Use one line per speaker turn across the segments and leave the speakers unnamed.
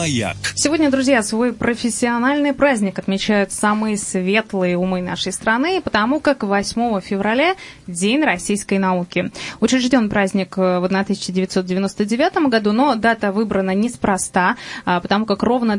«Маяк».
Сегодня, друзья, свой профессиональный праздник отмечают самые светлые умы нашей страны, потому как 8 февраля – День российской науки. Учрежден праздник в 1999 году, но дата выбрана неспроста, потому как ровно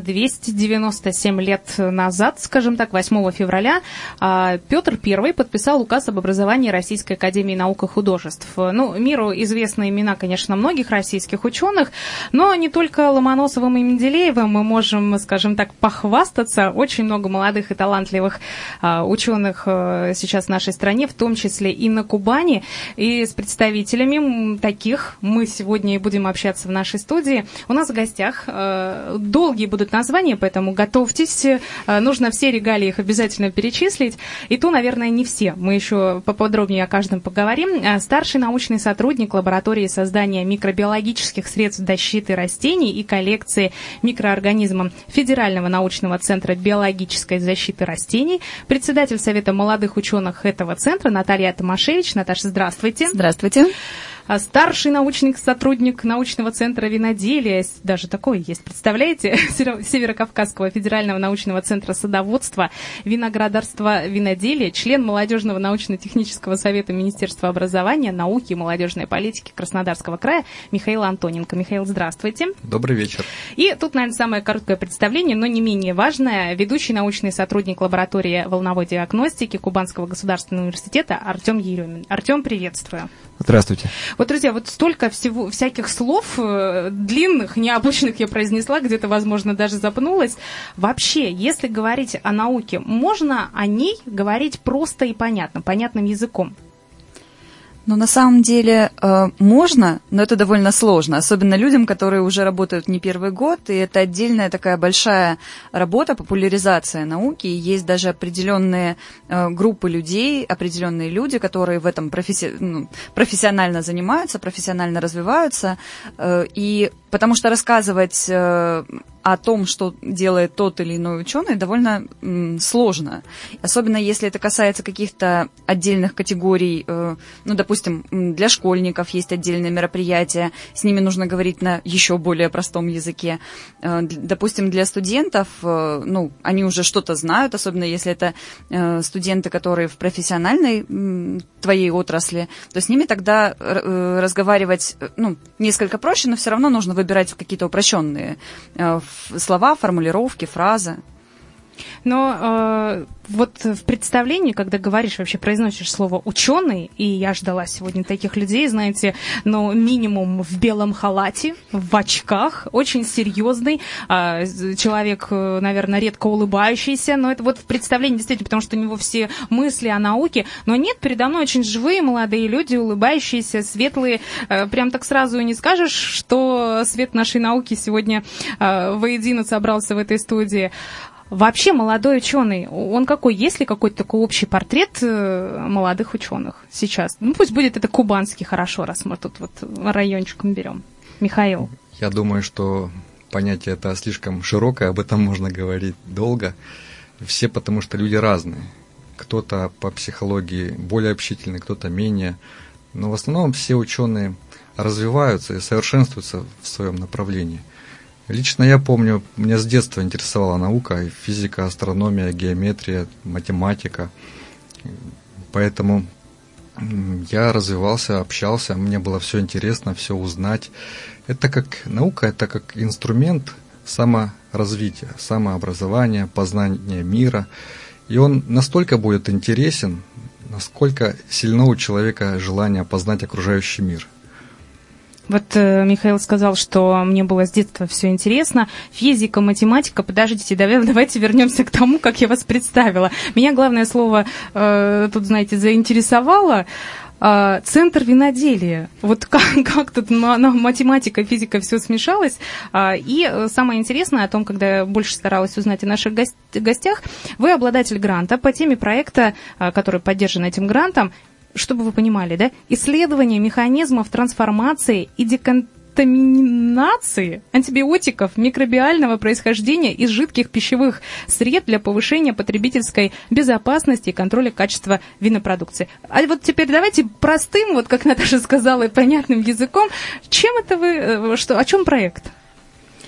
297 лет назад, скажем так, 8 февраля, Петр I подписал указ об образовании Российской академии наук и художеств. Ну, миру известны имена, конечно, многих российских ученых, но не только Ломоносовым и Менделеевым мы можем, скажем так, похвастаться. Очень много молодых и талантливых ученых сейчас в нашей стране, в том числе и на Кубани. И с представителями таких мы сегодня и будем общаться в нашей студии. У нас в гостях долгие будут названия, поэтому готовьтесь. Нужно все регалии их обязательно перечислить. И то, наверное, не все. Мы еще поподробнее о каждом поговорим. Старший научный сотрудник лаборатории создания микробиологических средств защиты растений и коллекции микроорганизмов Федерального научного центра биологической защиты растений, председатель Совета молодых ученых этого центра Наталья Томашевич. Наташа, здравствуйте.
Здравствуйте.
Старший научный сотрудник научного центра виноделия, даже такой есть, представляете, Северокавказского федерального научного центра садоводства, виноградарства, виноделия, член молодежного научно-технического совета Министерства образования, науки и молодежной политики Краснодарского края Михаил Антоненко. Михаил, здравствуйте.
Добрый вечер.
И тут, наверное, самое короткое представление, но не менее важное. Ведущий научный сотрудник лаборатории волновой диагностики Кубанского государственного университета Артем Еремин. Артем, приветствую.
Здравствуйте.
Вот, друзья, вот столько всяких слов длинных, необычных я произнесла, где-то, возможно, даже запнулась. Вообще, если говорить о науке, можно о ней говорить просто и понятно, понятным языком?
Ну, на самом деле можно, но это довольно сложно, особенно людям, которые уже работают не первый год, и это отдельная такая большая работа, популяризация науки, и есть даже определенные группы людей, определенные люди, которые в этом профессионально занимаются, профессионально развиваются, и потому что рассказывать о том, что делает тот или иной ученый, довольно сложно. Особенно если это касается каких-то отдельных категорий, ну, допустим, для школьников есть отдельные мероприятия, с ними нужно говорить на еще более простом языке. Допустим, для студентов, ну, они уже что-то знают, особенно если это студенты, которые в профессиональной твоей отрасли, то с ними тогда разговаривать, ну, несколько проще, но все равно нужно выбирать какие-то упрощенные слова, формулировки, фразы.
Но вот в представлении, когда говоришь, вообще произносишь слово «ученый», и я ждала сегодня таких людей, знаете, ну, минимум в белом халате, в очках, очень серьезный, человек, наверное, редко улыбающийся, но это вот в представлении действительно, потому что у него все мысли о науке, но нет, передо мной очень живые молодые люди, улыбающиеся, светлые, прям так сразу и не скажешь, что свет нашей науки сегодня воедино собрался в этой студии. Вообще молодой ученый, он какой? Есть ли какой-то такой общий портрет молодых ученых сейчас? Ну, пусть будет это кубанский, хорошо, раз мы тут вот райончиком берем. Михаил.
Я думаю, что понятие это слишком широкое, об этом можно говорить долго. Все потому что люди разные. Кто-то по психологии более общительный, кто-то менее. Но в основном все ученые развиваются и совершенствуются в своем направлении. Лично я помню, меня с детства интересовала наука, и физика, астрономия, геометрия, математика. Поэтому я развивался, общался, мне было все интересно, все узнать. Это как наука, это как инструмент саморазвития, самообразования, познания мира. И он настолько будет интересен, насколько сильно у человека желание познать окружающий мир.
Вот Михаил сказал, что мне было с детства все интересно. Физика, математика. Подождите, давайте вернемся к тому, как я вас представила. Меня главное слово тут, знаете, заинтересовало. Центр виноделия. Вот как тут математика, физика, все смешалось. И самое интересное о том, когда я больше старалась узнать о наших гостях, вы обладатель гранта по теме проекта, который поддержан этим грантом. Чтобы вы понимали, да, исследование механизмов трансформации и деконтаминации антибиотиков микробиального происхождения из жидких пищевых сред для повышения потребительской безопасности и контроля качества винопродукции. А вот теперь давайте простым, вот как Наташа сказала, и понятным языком, чем это вы, о чем проект?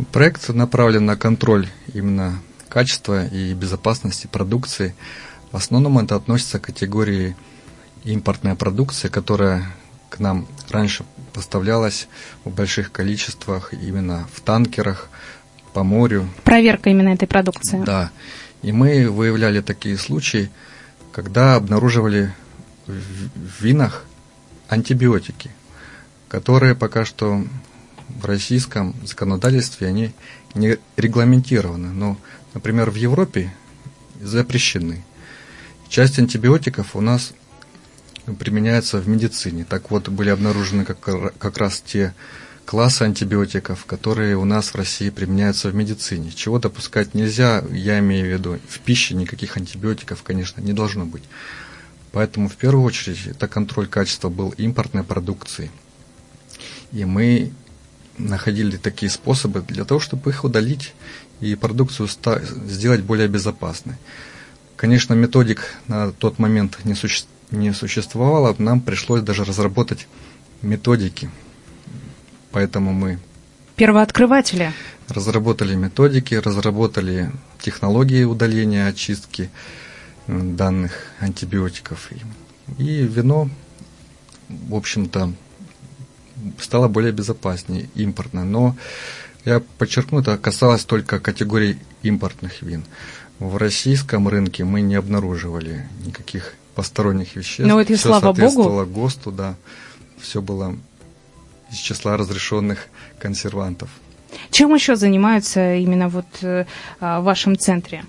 Проект направлен на контроль именно качества и безопасности продукции. В основном это относится к категории импортная продукция, которая к нам раньше поставлялась в больших количествах именно в танкерах, по морю.
Проверка именно этой продукции.
Да. И мы выявляли такие случаи, когда обнаруживали в винах антибиотики, которые пока что в российском законодательстве они не регламентированы. Но, например, в Европе запрещены. Часть антибиотиков у нас применяется в медицине. Так вот, были обнаружены как раз те классы антибиотиков, которые у нас в России применяются в медицине. Чего допускать нельзя, я имею в виду, в пище никаких антибиотиков, конечно, не должно быть. Поэтому в первую очередь это контроль качества был импортной продукции. И мы находили такие способы для того, чтобы их удалить и продукцию сделать более безопасной. Конечно, методик на тот момент не существовало, нам пришлось даже разработать методики. Поэтому мы
первооткрыватели
разработали методики, разработали технологии удаления, очистки данных антибиотиков. И вино, в общем-то, стало более безопаснее, импортное. Но я подчеркну, это касалось только категории импортных вин. В российском рынке мы не обнаруживали никаких посторонних веществ.
Но это и
все
слава
соответствовало
Богу.
ГОСТу, да. Все было из числа разрешенных консервантов.
Чем еще занимаются именно вот в вашем центре?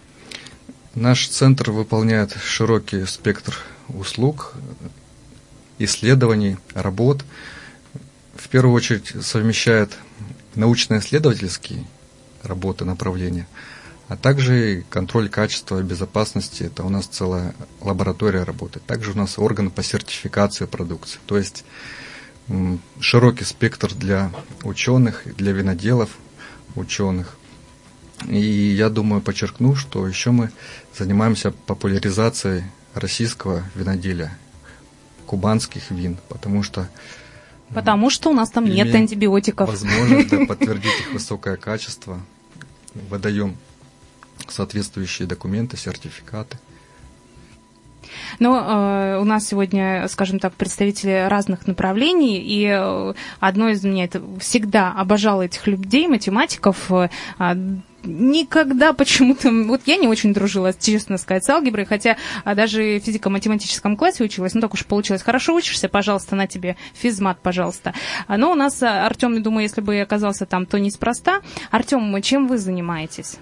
Наш центр выполняет широкий спектр услуг, исследований, работ. В первую очередь совмещает научно-исследовательские работы, направления, а также и контроль качества и безопасности. Это у нас целая лаборатория работает. Также у нас орган по сертификации продукции. То есть широкий спектр для ученых, для виноделов, ученых. И я думаю, подчеркну, что еще мы занимаемся популяризацией российского виноделия, кубанских вин, потому что
у нас там нет антибиотиков.
Возможность подтвердить их высокое качество. Выдаем соответствующие документы, сертификаты.
Но у нас сегодня, скажем так, представители разных направлений, и одно из меня, это всегда обожала этих людей, математиков, никогда почему-то... Вот я не очень дружила, честно сказать, с алгеброй, хотя даже в физико-математическом классе училась, так уж получилось. Хорошо учишься, пожалуйста, на тебе физмат, пожалуйста. Но у нас Артем, я думаю, если бы оказался там, то неспроста. Артем, чем вы занимаетесь?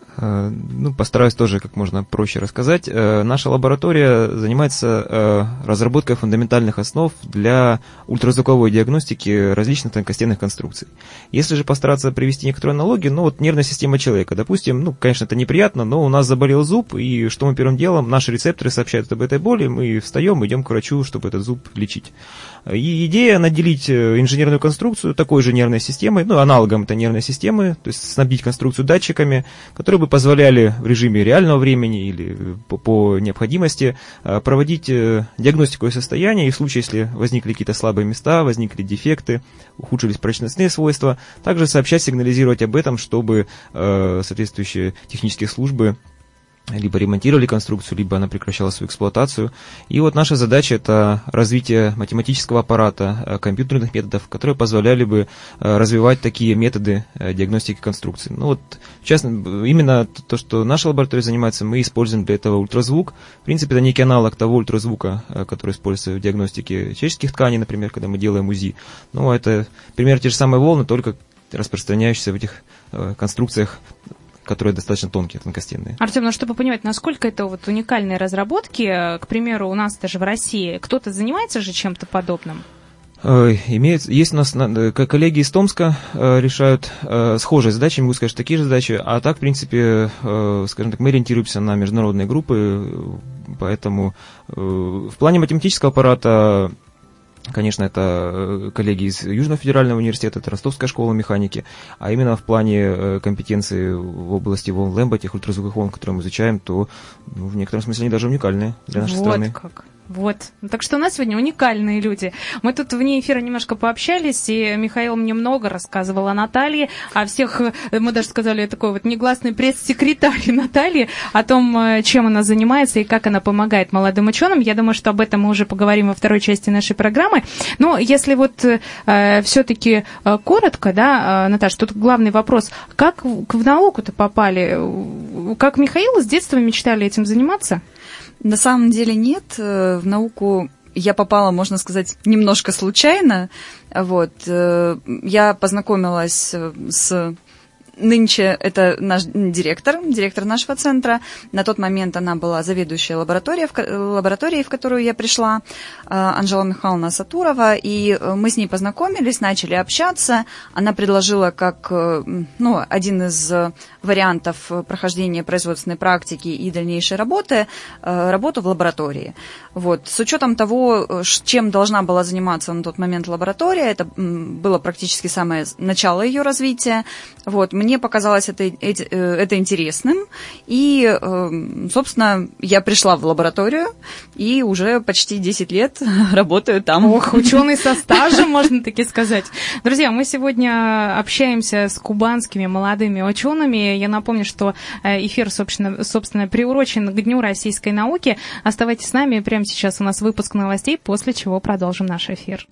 Постараюсь тоже как можно проще рассказать. Наша лаборатория занимается разработкой фундаментальных основ для ультразвуковой диагностики различных тонкостенных конструкций. Если же постараться привести некоторую аналогию, нервная система человека. Допустим, конечно, это неприятно, но у нас заболел зуб, и что мы первым делом? Наши рецепторы сообщают об этой боли, мы встаем, идем к врачу, чтобы этот зуб лечить. И идея наделить инженерную конструкцию такой же нервной системой, аналогом этой нервной системы, то есть снабдить конструкцию датчиками, которые бы позволяли в режиме реального времени или по необходимости проводить диагностику ее состояния, и в случае, если возникли какие-то слабые места, возникли дефекты, ухудшились прочностные свойства, также сообщать, сигнализировать об этом, чтобы соответствующие технические службы либо ремонтировали конструкцию, либо она прекращала свою эксплуатацию. И вот наша задача – это развитие математического аппарата, компьютерных методов, которые позволяли бы развивать такие методы диагностики конструкции. В частности, именно то, что наша лаборатория занимается, мы используем для этого ультразвук. В принципе, это некий аналог того ультразвука, который используется в диагностике человеческих тканей, например, когда мы делаем УЗИ. Это примерно те же самые волны, только распространяющиеся в этих конструкциях, которые достаточно тонкие, тонкостенные.
Артем, чтобы понимать, насколько это уникальные разработки, к примеру, у нас даже в России, кто-то занимается же чем-то подобным?
Есть у нас коллеги из Томска решают схожие задачи, могу сказать, такие же задачи, а так, в принципе, скажем так, мы ориентируемся на международные группы, поэтому в плане математического аппарата, конечно, это коллеги из Южного федерального университета, это Ростовская школа механики, а именно в плане компетенции в области волн Лэмбо, тех ультразвуковых волн, которые мы изучаем, то в некотором смысле они даже уникальные для нашей страны.
Как. Вот. Так что у нас сегодня уникальные люди. Мы тут вне эфира немножко пообщались, и Михаил мне много рассказывал о Наталье, о всех, мы даже сказали, такой вот негласный пресс-секретарь Натальи, о том, чем она занимается и как она помогает молодым ученым. Я думаю, что об этом мы уже поговорим во второй части нашей программы. Но если вот все-таки коротко, да, Наташа, тут главный вопрос, как в науку-то попали? Как Михаил с детства мечтали этим заниматься?
На самом деле нет. В науку я попала, можно сказать, немножко случайно. Вот. Я познакомилась с... Нынче это наш директор нашего центра. На тот момент она была заведующей лабораторией, в которую я пришла, Анжела Михайловна Сатурова, и мы с ней познакомились, начали общаться. Она предложила как один из вариантов прохождения производственной практики и дальнейшей работу в лаборатории. Вот. С учетом того, чем должна была заниматься на тот момент лаборатория, это было практически самое начало ее развития. Вот. Мне показалось это интересным, и, собственно, я пришла в лабораторию, и уже почти 10 лет работаю там.
Ох, ученый со стажем, можно таки сказать. Друзья, мы сегодня общаемся с кубанскими молодыми учеными. Я напомню, что эфир, собственно, приурочен к Дню российской науки. Оставайтесь с нами, прямо сейчас у нас выпуск новостей, после чего продолжим наш эфир.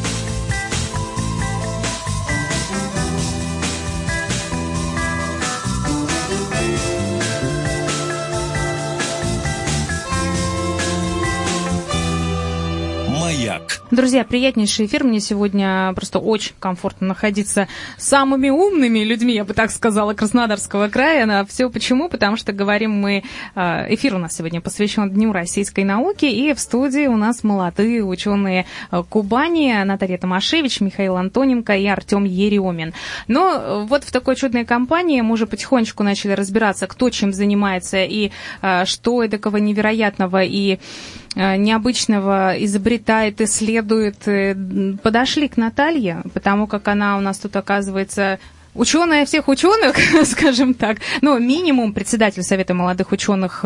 Маяк.
Друзья, приятнейший эфир. Мне сегодня просто очень комфортно находиться с самыми умными людьми, я бы так сказала, Краснодарского края. Все почему? Потому что говорим мы... Эфир у нас сегодня посвящен Дню российской науки, и в студии у нас молодые ученые Кубани Наталья Томашевич, Михаил Антоненко и Артем Еремин. Но вот в такой чудной компании мы уже потихонечку начали разбираться, кто чем занимается и что эдакого невероятного и необычного изобретает, исследует. Подошли к Наталье, потому как она у нас тут, оказывается, ученая всех ученых, скажем так, минимум председатель Совета молодых ученых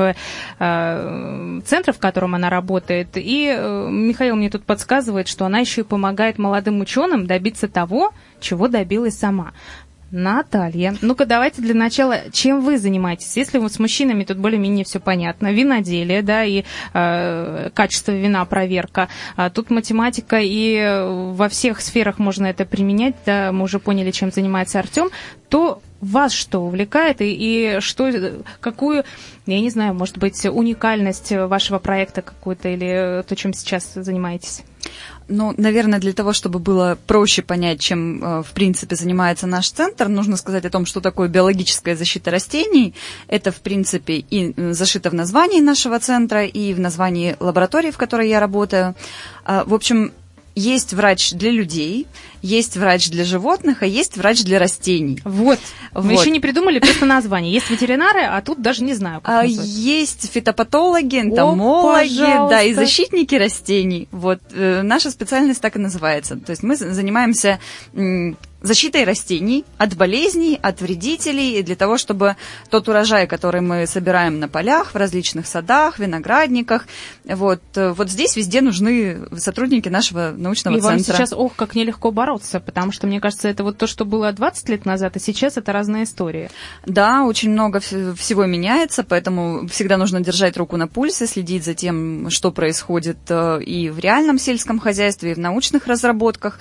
центра, в котором она работает. И Михаил мне тут подсказывает, что она еще и помогает молодым ученым добиться того, чего добилась сама. Наталья, ну-ка давайте для начала, чем вы занимаетесь? Если вот с мужчинами тут более-менее все понятно, виноделие, да, и качество вина, проверка, тут математика, и во всех сферах можно это применять, да, мы уже поняли, чем занимается Артем, то вас что увлекает и что, какую, я не знаю, может быть, уникальность вашего проекта какую-то или то, чем сейчас занимаетесь?
Наверное, для того, чтобы было проще понять, чем, в принципе, занимается наш центр, нужно сказать о том, что такое биологическая защита растений. Это, в принципе, и зашито в названии нашего центра, и в названии лаборатории, в которой я работаю. В общем, есть врач для людей, есть врач для животных, а есть врач для растений.
Вот. Мы еще не придумали просто название. Есть ветеринары, а тут даже не знаю, как назвать.
Есть фитопатологи, энтомологи, да, и защитники растений. Вот. Наша специальность так и называется. То есть мы занимаемся защитой растений от болезней, от вредителей, для того, чтобы тот урожай, который мы собираем на полях, в различных садах, виноградниках, вот здесь везде нужны сотрудники нашего научного центра.
И вам сейчас, как нелегко бороться, потому что, мне кажется, это вот то, что было 20 лет назад, а сейчас это разная история.
Да, очень много всего меняется, поэтому всегда нужно держать руку на пульсе, следить за тем, что происходит и в реальном сельском хозяйстве, и в научных разработках.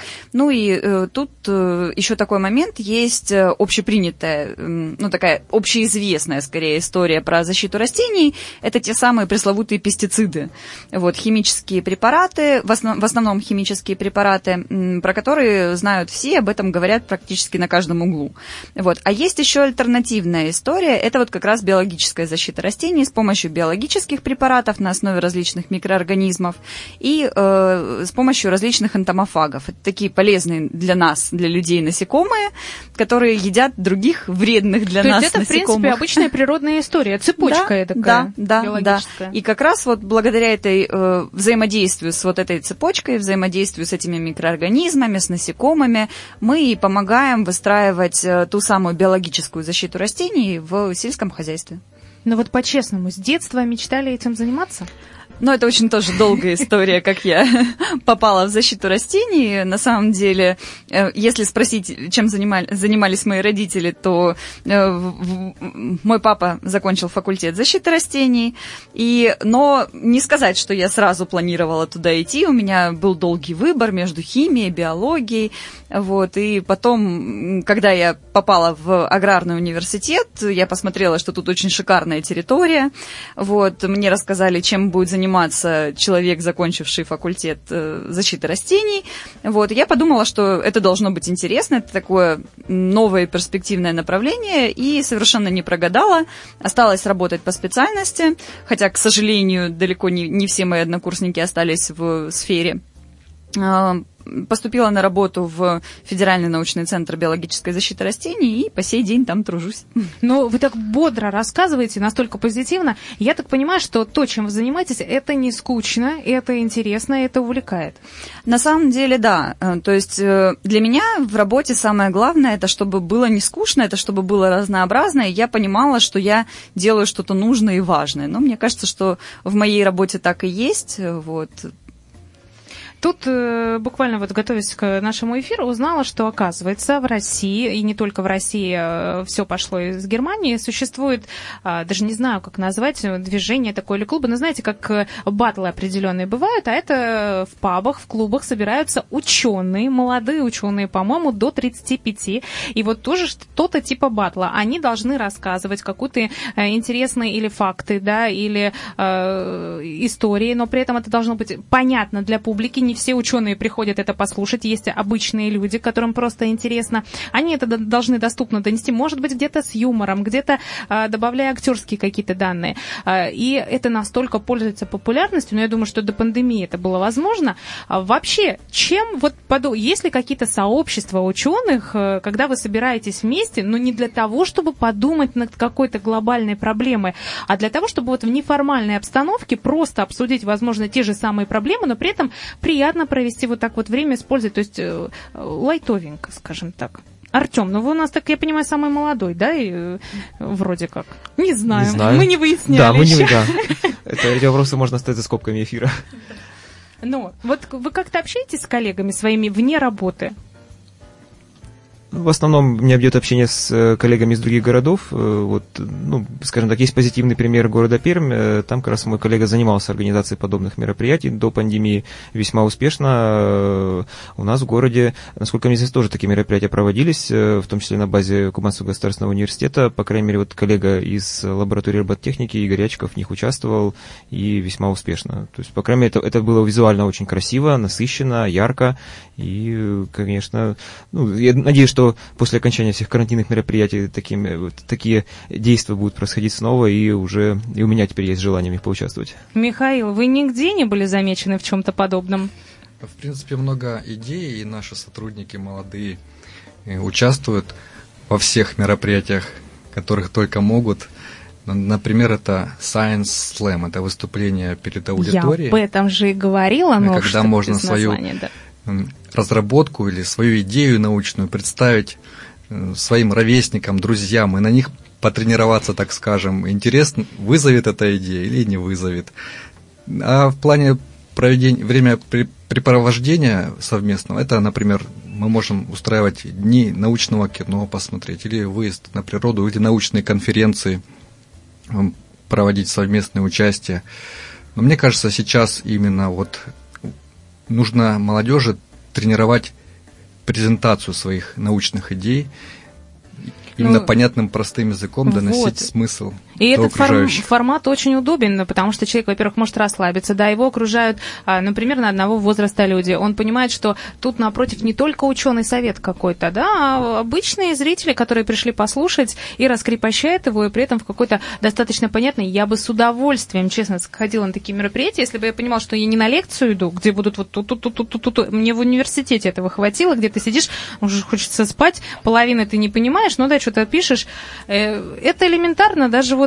И тут еще такой момент, есть общепринятая, такая общеизвестная, скорее, история про защиту растений. Это те самые пресловутые пестициды. Вот, химические препараты, в основном химические препараты, про которые знают все, об этом говорят практически на каждом углу. Вот. А есть еще альтернативная история, это вот как раз биологическая защита растений с помощью биологических препаратов на основе различных микроорганизмов и с помощью различных энтомофагов. Это такие полезные для нас, для людей насекомые, которые едят других вредных для нас насекомых.
То есть это, в принципе, обычная природная история, цепочка такая биологическая.
Да. И как раз вот благодаря этой взаимодействию с вот этой цепочкой, взаимодействию с этими микроорганизмами, с насекомыми, мы и помогаем выстраивать ту самую биологическую защиту растений в сельском хозяйстве.
Ну вот по-честному, с детства мечтали этим заниматься?
Ну, это очень тоже долгая история, как я попала в защиту растений. На самом деле, если спросить, чем занимались мои родители, то мой папа закончил факультет защиты растений. Но не сказать, что я сразу планировала туда идти. У меня был долгий выбор между химией, биологией. Вот. И потом, когда я попала в аграрный университет, я посмотрела, что тут очень шикарная территория. Вот. Мне рассказали, чем будет заниматься человек, закончивший факультет защиты растений. Вот. Я подумала, что это должно быть интересно, это такое новое перспективное направление, и совершенно не прогадала. Осталась работать по специальности, хотя, к сожалению, далеко не все мои однокурсники остались в сфере. Поступила на работу в Федеральный научный центр биологической защиты растений и по сей день там тружусь.
Ну, вы так бодро рассказываете, настолько позитивно. Я так понимаю, что то, чем вы занимаетесь, это не скучно, это интересно, это увлекает.
На самом деле, да. То есть для меня в работе самое главное, это чтобы было не скучно, это чтобы было разнообразно, и я понимала, что я делаю что-то нужное и важное. Но мне кажется, что в моей работе так и есть. Вот.
Тут буквально вот готовясь к нашему эфиру, узнала, что, оказывается, в России, и не только в России, все пошло из Германии, существует, даже не знаю, как назвать, движение такое или клубы, но знаете, как баттлы определенные бывают, а это в пабах, в клубах собираются ученые, молодые ученые, по-моему, до 35, и вот тоже что-то типа баттла. Они должны рассказывать какие-то интересные или факты, да, или истории, но при этом это должно быть понятно для публики. Не все ученые приходят это послушать, есть обычные люди, которым просто интересно. Они это должны доступно донести, может быть, где-то с юмором, где-то добавляя актерские какие-то данные. И это настолько пользуется популярностью, но я думаю, что до пандемии это было возможно. Вообще, есть ли какие-то сообщества ученых, когда вы собираетесь вместе, но не для того, чтобы подумать над какой-то глобальной проблемой, а для того, чтобы вот в неформальной обстановке просто обсудить, возможно, те же самые проблемы, но при этом приятно провести вот так вот время с пользой, то есть лайтовенько, скажем так. Артем, вы у нас, так я понимаю, самый молодой, да, и вроде как? Не знаю. Мы не выясняли.
Да, мы не да. Эти вопросы можно оставить за скобками эфира.
Ну, вот вы как-то общаетесь с коллегами своими вне работы?
В основном меня бьет общение с коллегами из других городов. Вот, скажем так, есть позитивный пример города Пермь. Там как раз мой коллега занимался организацией подобных мероприятий до пандемии весьма успешно. У нас в городе, насколько мне известно, тоже такие мероприятия проводились, в том числе на базе Кубанского государственного университета. По крайней мере, вот коллега из лаборатории робототехники Игорь Ячиков в них участвовал и весьма успешно. То есть, по крайней мере, это было визуально очень красиво, насыщенно, ярко. И, конечно, я надеюсь, что после окончания всех карантинных мероприятий такие действия будут происходить снова, и у меня теперь есть желание в них поучаствовать.
Михаил, вы нигде не были замечены в чем-то подобном?
В принципе, много идей, и наши сотрудники молодые участвуют во всех мероприятиях, которых только могут. Например, это Science Slam, это выступление перед аудиторией.
Я об этом же и говорила, но
когда можно свою разработку или свою идею научную представить своим ровесникам, друзьям, и на них потренироваться, так скажем. Интересно, вызовет эта идея или не вызовет. А в плане времяпрепровождения совместного, это, например, мы можем устраивать дни научного кино посмотреть, или выезд на природу, или научные конференции, проводить совместное участие. Но мне кажется, сейчас именно нужно молодежи тренировать презентацию своих научных идей, именно понятным, простым языком доносить смысл.
И этот формат очень удобен, потому что человек, во-первых, может расслабиться, да, его окружают, например, на одного возраста люди. Он понимает, что тут напротив не только ученый совет какой-то, да, а обычные зрители, которые пришли послушать и раскрепощают его, и при этом в какой-то достаточно понятный. Я бы с удовольствием, честно, сходила на такие мероприятия, если бы я понимала, что я не на лекцию иду, где будут вот тут. Мне в университете этого хватило, где ты сидишь, уже хочется спать, половины ты не понимаешь, ну да, что-то пишешь. Это элементарно, даже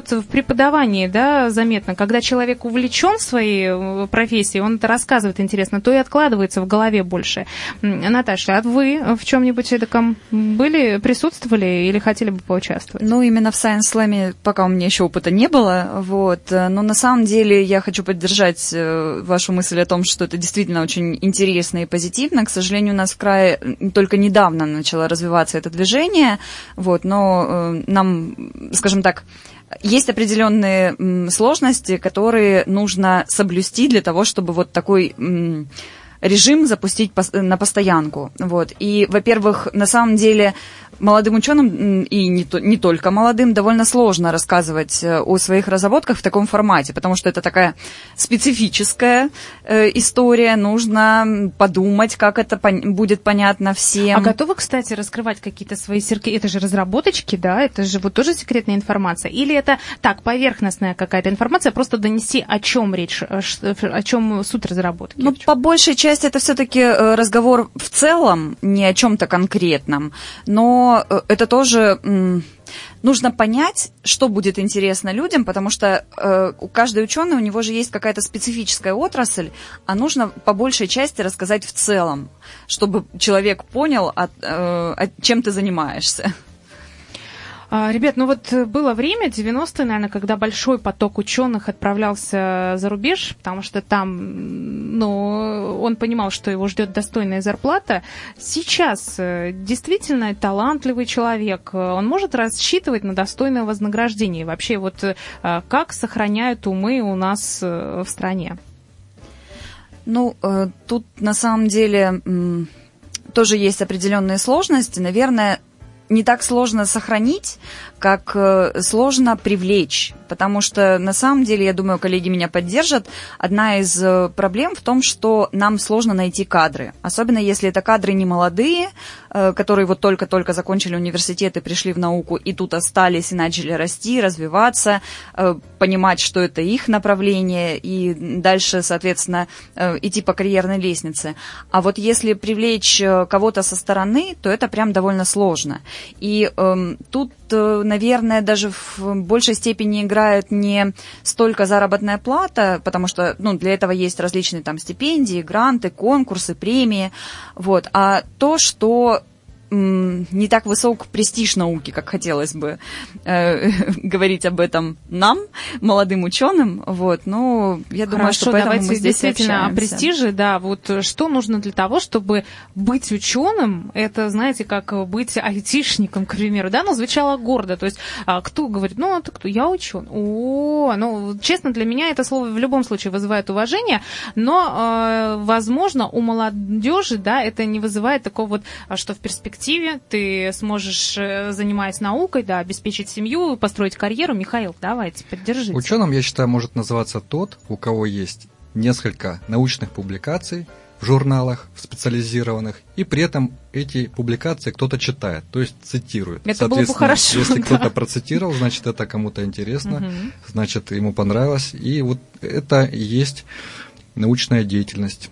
вот в преподавании, да, заметно, когда человек увлечен своей профессией, он это рассказывает интересно, то и откладывается в голове больше. Наташа, а вы в чем-нибудь таком присутствовали или хотели бы поучаствовать?
Ну, именно в Science Slam пока у меня еще опыта не было, вот, но на самом деле я хочу поддержать вашу мысль о том, что это действительно очень интересно и позитивно. К сожалению, у нас в крае только недавно начало развиваться это движение, вот, но нам, скажем так, есть определенные сложности, которые нужно соблюсти для того, чтобы вот такой режим запустить на постоянку. Вот. И, во-первых, на самом деле молодым ученым, и не только молодым, довольно сложно рассказывать о своих разработках в таком формате, потому что это такая специфическая история, нужно подумать, как это будет понятно всем.
А готовы, кстати, раскрывать какие-то свои секреты? Это же разработочки, да? Это же вот тоже секретная информация? Или это так, поверхностная какая-то информация, просто донести, о чем речь, о чем суть разработки?
Ну, по большей части это все-таки разговор в целом, не о чем-то конкретном, но это тоже нужно понять, что будет интересно людям, потому что каждый ученый, у него же есть какая-то специфическая отрасль, а нужно по большей части рассказать в целом, чтобы человек понял, чем ты занимаешься.
Ребят, ну вот было время, 90-е, наверное, когда большой поток ученых отправлялся за рубеж, потому что там, ну, он понимал, что его ждет достойная зарплата. Сейчас действительно талантливый человек, он может рассчитывать на достойное вознаграждение. Вообще, вот как сохраняют умы у нас в стране?
Ну, тут на самом деле тоже есть определенные сложности. Наверное, не так сложно сохранить, как сложно привлечь. Потому что, на самом деле, я думаю, коллеги меня поддержат, одна из проблем в том, что нам сложно найти кадры. Особенно, если это кадры не молодые, которые вот только-только закончили университет и пришли в науку, и тут остались и начали расти, развиваться, понимать, что это их направление, и дальше, соответственно, идти по карьерной лестнице. А вот если привлечь кого-то со стороны, то это прям довольно сложно. И тут, наверное, даже в большей степени играет не столько заработная плата, потому что, ну, для этого есть различные там стипендии, гранты, конкурсы, премии, вот, а то, что не так высок престиж науки, как хотелось бы говорить об этом нам, молодым ученым, вот, но я думаю, что поэтому мы здесь
действительно о престиже, да, вот что нужно для того, чтобы быть ученым, это, знаете, как быть айтишником, к примеру, да, ну, звучало гордо, то есть кто говорит, ну, ты кто, я ученый, ну, честно, для меня это слово в любом случае вызывает уважение, но, возможно, у молодежи, да, это не вызывает такого вот, что в перспективе ты сможешь, занимаясь наукой, да, обеспечить семью, построить карьеру. Михаил, давайте, поддержите.
Ученым, я считаю, может называться тот, у кого есть несколько научных публикаций в журналах специализированных, и при этом эти публикации кто-то читает, то есть цитирует.
Это было бы хорошо.
Если кто-то процитировал, значит, это кому-то интересно, значит, ему понравилось. И вот это и есть научная деятельность.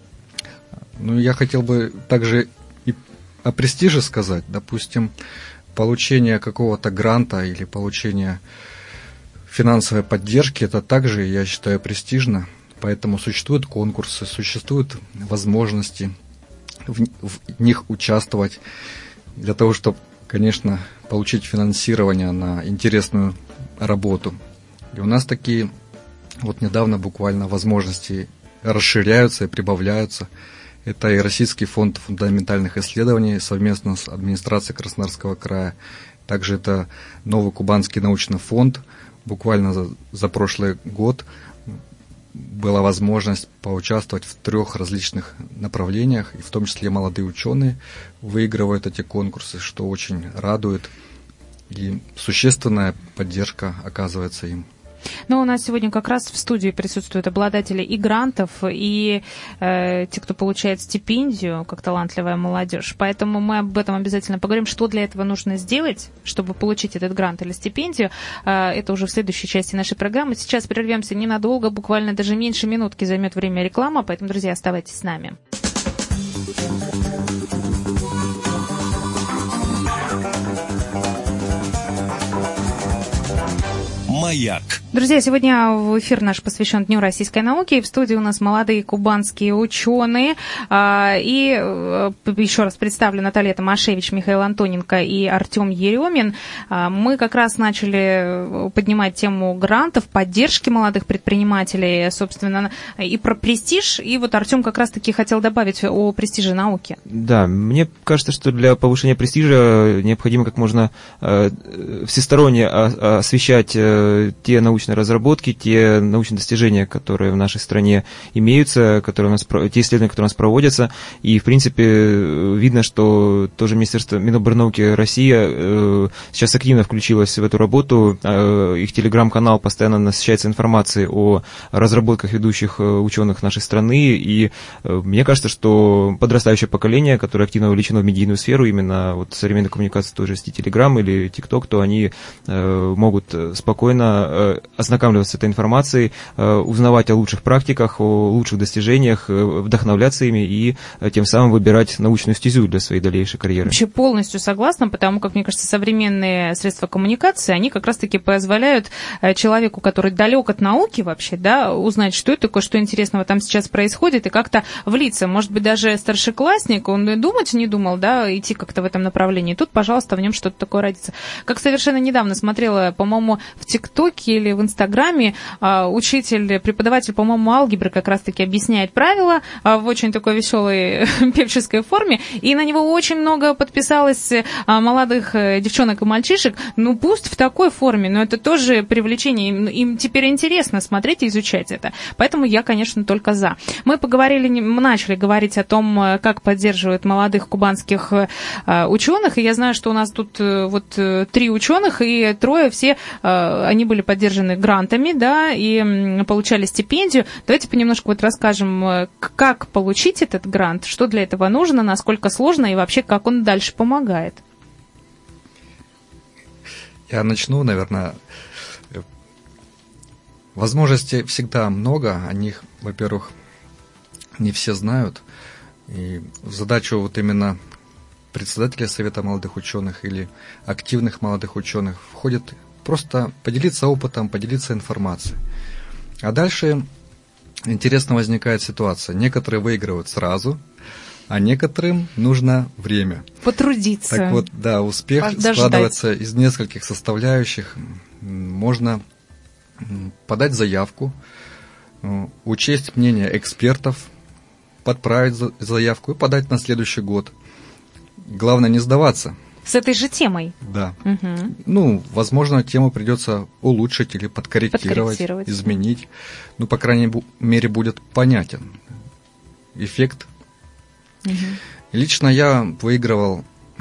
Ну, я хотел бы также о престиже сказать, допустим, получение какого-то гранта или получение финансовой поддержки, это также, я считаю, престижно, поэтому существуют конкурсы, существуют возможности в них участвовать для того, чтобы, конечно, получить финансирование на интересную работу. И у нас такие вот недавно буквально возможности расширяются и прибавляются. Это и Российский фонд фундаментальных исследований совместно с администрацией Краснодарского края. Также это новый Кубанский научный фонд. Буквально за прошлый год была возможность поучаствовать в 3 различных направлениях, и в том числе молодые ученые выигрывают эти конкурсы, что очень радует. И существенная поддержка оказывается им.
Но у нас сегодня как раз в студии присутствуют обладатели и грантов, и те, кто получает стипендию, как талантливая молодежь. Поэтому мы об этом обязательно поговорим, что для этого нужно сделать, чтобы получить этот грант или стипендию. Это уже в следующей части нашей программы. Сейчас прервемся ненадолго, буквально даже меньше минутки займет время реклама, поэтому, друзья, оставайтесь с нами.
«Маяк».
Друзья, сегодня в эфир наш посвящен Дню российской науки. И в студии у нас молодые кубанские ученые. И еще раз представлю: Наталья Томашевич, Михаил Антоненко и Артем Еремин. Мы как раз начали поднимать тему грантов, поддержки молодых предпринимателей, собственно, и про престиж. И вот Артем как раз-таки хотел добавить о престиже науки.
Да, мне кажется, что для повышения престижа необходимо как можно всесторонне освещать те научные разработки, те научные достижения, которые в нашей стране имеются, которые у нас, те исследования, которые у нас проводятся. И, в принципе, видно, что тоже Министерство Минобрнауки России сейчас активно включилось в эту работу. Их телеграм-канал постоянно насыщается информацией о разработках ведущих ученых нашей страны. И мне кажется, что подрастающее поколение, которое активно вовлечено в медийную сферу, именно вот современной коммуникации, той же Телеграм или ТикТок, то они могут спокойно ознакомливаться с этой информацией, узнавать о лучших практиках, о лучших достижениях, вдохновляться ими и тем самым выбирать научную стезю для своей дальнейшей карьеры.
Вообще полностью согласна, потому как, мне кажется, современные средства коммуникации, они как раз-таки позволяют человеку, который далек от науки вообще, да, узнать, что это такое, что интересного там сейчас происходит, и как-то влиться. Может быть, даже старшеклассник, он и думать не думал, да, идти как-то в этом направлении. Тут, пожалуйста, в нем что-то такое родится. Как совершенно недавно смотрела, по-моему, в ТикТоке или в Инстаграме учитель, преподаватель, по-моему, алгебры как раз-таки объясняет правила в очень такой веселой певческой форме, и на него очень много подписалось молодых девчонок и мальчишек. Ну, пусть в такой форме, но это тоже привлечение. Им теперь интересно смотреть и изучать это. Поэтому я, конечно, только за. Мы начали говорить о том, как поддерживают молодых кубанских ученых, и я знаю, что у нас тут вот 3 ученых, и 3 все, они были поддержаны грантами, да, и получали стипендию. Давайте понемножку вот расскажем, как получить этот грант, что для этого нужно, насколько сложно и вообще как он дальше помогает.
Я начну, наверное. Возможностей всегда много, о них, во-первых, не все знают. И в задачу вот именно председателя Совета молодых ученых или активных молодых ученых входит просто поделиться опытом, поделиться информацией. А дальше интересно возникает ситуация. Некоторые выигрывают сразу, а некоторым нужно время.
Потрудиться.
Так вот, да, успех складывается из нескольких составляющих. Можно подать заявку, учесть мнение экспертов, подправить заявку и подать на следующий год. Главное не сдаваться.
С этой же темой?
Да. Угу. Ну, возможно, тему придется улучшить или подкорректировать, изменить. Ну, по крайней мере, будет понятен эффект. Угу. Лично я выигрывал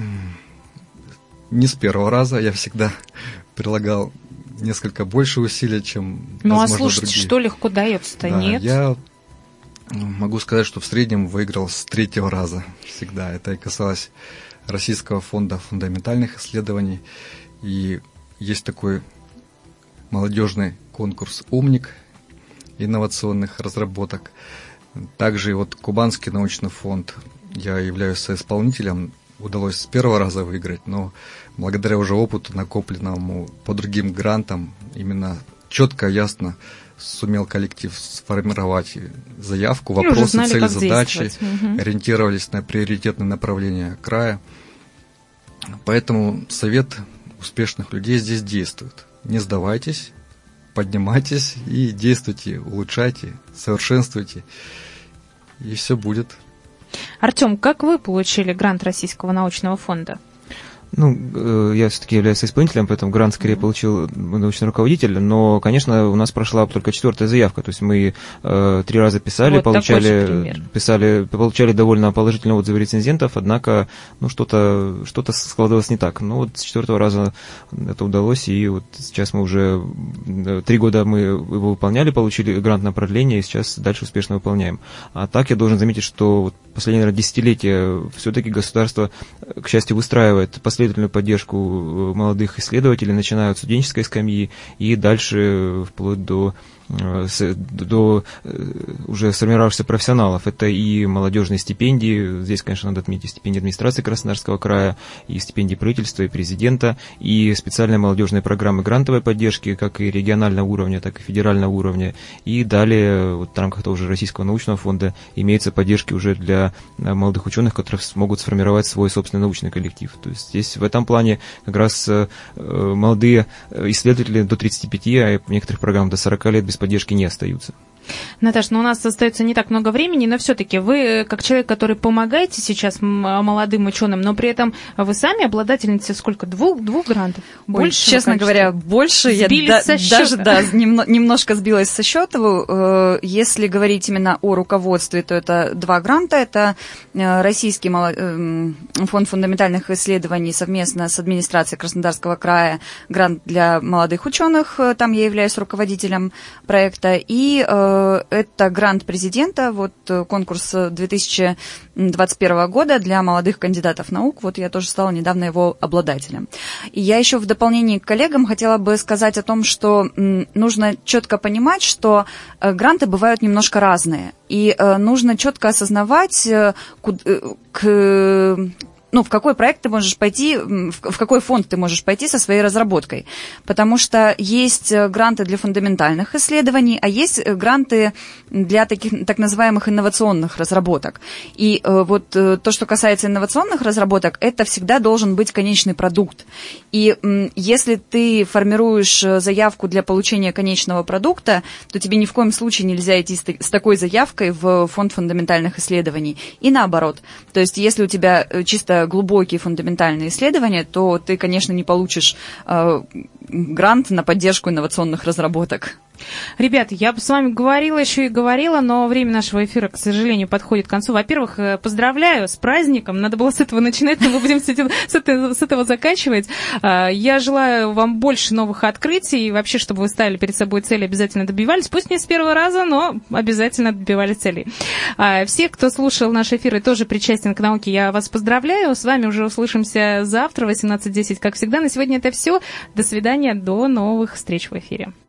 не с первого раза, я всегда прилагал несколько больше усилий, чем,
ну,
возможно,
слушайте,
другие.
Что легко дается-то,
да,
нет?
Я могу сказать, что в среднем выиграл с 3-го раза всегда. Это и касалось Российского фонда фундаментальных исследований. И есть такой молодежный конкурс «Умник» инновационных разработок. Также и вот Кубанский научный фонд. Я являюсь соисполнителем. Удалось с 1-го раза выиграть, но благодаря уже опыту, накопленному по другим грантам, именно четко, ясно сумел коллектив сформировать заявку, вопросы, цели, задачи, ориентировались на приоритетные направления края. Поэтому совет успешных людей здесь действует. Не сдавайтесь, поднимайтесь и действуйте, улучшайте, совершенствуйте, и все будет.
Артем, как вы получили грант Российского научного фонда?
Ну, я все-таки являюсь исполнителем, поэтому грант скорее получил научный руководитель, но, конечно, у нас прошла только 4-я заявка, то есть мы 3 раза писали, вот получали довольно положительные отзывы рецензентов, однако, ну, что-то складывалось не так. Ну, вот с 4-го раза это удалось, и вот сейчас мы уже 3 года мы его выполняли, получили грант на продление, и сейчас дальше успешно выполняем. А так я должен заметить, что вот последние, наверное, десятилетия все-таки государство, к счастью, выстраивает последовательную поддержку молодых исследователей, начиная от студенческой скамьи и дальше вплоть до до уже сформировавшихся профессионалов. Это и молодежные стипендии, здесь, конечно, надо отметить стипендии администрации Краснодарского края, и стипендии правительства, и президента, и специальные молодежные программы грантовой поддержки, как и регионального уровня, так и федерального уровня. И далее, вот в рамках того же Российского научного фонда, имеются поддержки уже для молодых ученых, которые смогут сформировать свой собственный научный коллектив. То есть здесь в этом плане как раз молодые исследователи до 35, а в некоторых программах до 40 лет без поддержки не остаются.
Наташа, у нас остается не так много времени, но все-таки вы, как человек, который помогаете сейчас молодым ученым, но при этом вы сами обладательница сколько? Двух грантов?
Больше, честно говоря, больше.
Сбились со счета.
Даже немножко сбилась со счета. Если говорить именно о руководстве, то это 2 гранта. Это Российский фонд фундаментальных исследований совместно с администрацией Краснодарского края, грант для молодых ученых, там я являюсь руководителем проекта, и это грант президента, вот конкурс 2021 года для молодых кандидатов наук, вот я тоже стала недавно его обладателем. И я еще в дополнение к коллегам хотела бы сказать о том, что нужно четко понимать, что гранты бывают немножко разные, и нужно четко осознавать, в какой проект ты можешь пойти, в какой фонд ты можешь пойти со своей разработкой. Потому что есть гранты для фундаментальных исследований, а есть гранты для так называемых инновационных разработок. И вот то, что касается инновационных разработок, это всегда должен быть конечный продукт. И если ты формируешь заявку для получения конечного продукта, то тебе ни в коем случае нельзя идти с такой заявкой в фонд фундаментальных исследований. И наоборот. То есть если у тебя чисто глубокие фундаментальные исследования, то ты, конечно, не получишь грант на поддержку инновационных разработок.
Ребята, я бы с вами говорила, еще и говорила, но время нашего эфира, к сожалению, подходит к концу. Во-первых, поздравляю с праздником. Надо было с этого начинать, но мы будем с этого заканчивать. Я желаю вам больше новых открытий и вообще, чтобы вы ставили перед собой цели, обязательно добивались. Пусть не с первого раза, но обязательно добивались целей. Все, кто слушал наш эфир и тоже причастен к науке, я вас поздравляю. С вами уже услышимся завтра в 18:10, как всегда. На сегодня это все. До свидания, до новых встреч в эфире.